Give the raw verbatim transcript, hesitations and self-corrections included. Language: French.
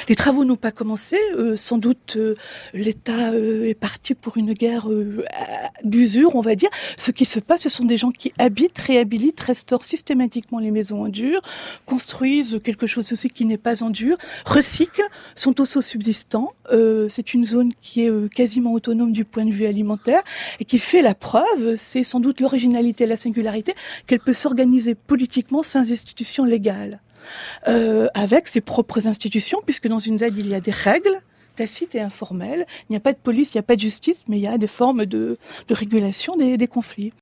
Les travaux n'ont pas commencé. Euh, sans doute, euh, l'État euh, est parti pour une guerre euh, d'usure, on va dire. Ce qui se passe, ce sont des gens qui habitent, réhabilitent, restaurent systématiquement les maisons en dur, construisent quelque chose aussi qui n'est pas en dur, recyclent, sont autosubsistants. Euh, c'est une zone qui est euh, quasiment autonome du point de vue alimentaire et qui fait la preuve, c'est sans doute l'originalité et la singularité, qu'elle peut s'organiser politiquement sans institutions légales. Euh, avec ses propres institutions, puisque dans une Z A D, il y a des règles tacites et informelles. Il n'y a pas de police, il n'y a pas de justice, mais il y a des formes de, de régulation des, des conflits.